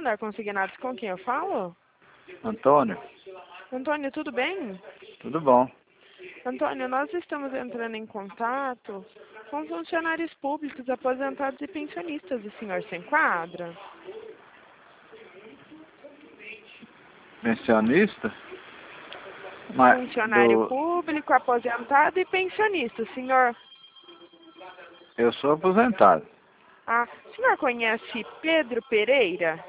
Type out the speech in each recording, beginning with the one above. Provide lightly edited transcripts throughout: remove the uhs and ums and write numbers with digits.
Andar Consignados, com quem eu falo? Antônio, Antônio, tudo bem? tudo bom? Antônio, nós estamos entrando em contato com funcionários públicos, aposentados e pensionistas. O senhor se enquadra? Pensionista? Mas Funcionário do... público, aposentado e pensionista. Eu sou aposentado. O senhor conhece Pedro Pereira?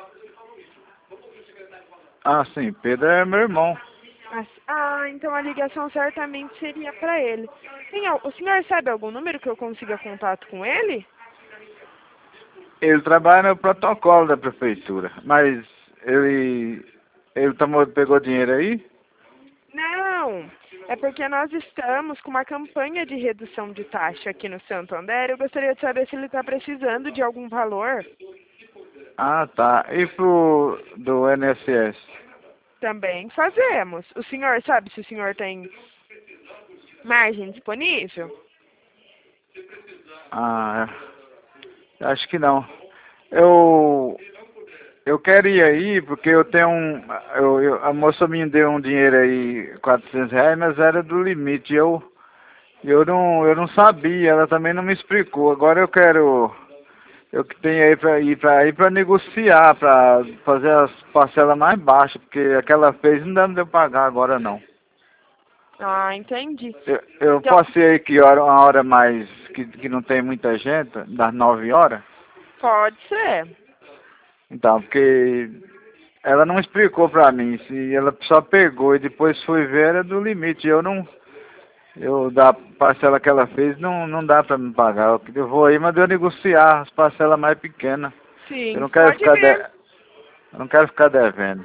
Ah, sim, Pedro é meu irmão. Então a ligação certamente seria para ele. O senhor sabe algum número que eu consiga contato com ele? Ele trabalha no protocolo da prefeitura, mas ele pegou dinheiro aí? Não, é porque nós estamos com uma campanha de redução de taxa aqui no Santander. Eu gostaria de saber se ele está precisando de algum valor. Ah, tá. E do INSS? Também fazemos. O senhor sabe se o senhor tem margem disponível? Ah, acho que não. Eu queria ir porque eu tenho a moça me deu um dinheiro aí, R$ 400, mas era do limite. Eu não sabia, ela também não me explicou. Agora eu que tenho aí para ir para negociar, para fazer as parcelas mais baixas, porque aquela fez não dá pra eu pagar agora não. Entendi. Eu Então, posso ir aí que hora, uma hora mais que não tem muita gente, das 9 horas? pode ser. Então, porque ela não explicou pra mim, se ela só pegou e depois foi ver, era do limite. Da parcela que ela fez, não dá pra me pagar. Eu vou aí, mas eu negociar as parcelas mais pequenas. Eu Sim, não quero pode ficar vir. eu não quero ficar devendo.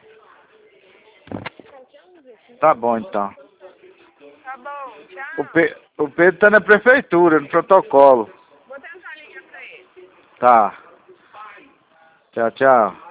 Tá bom então. Tá bom, tchau. O Pedro tá na prefeitura, no protocolo. Vou tentar ligar pra ele. Tá. Tchau, tchau.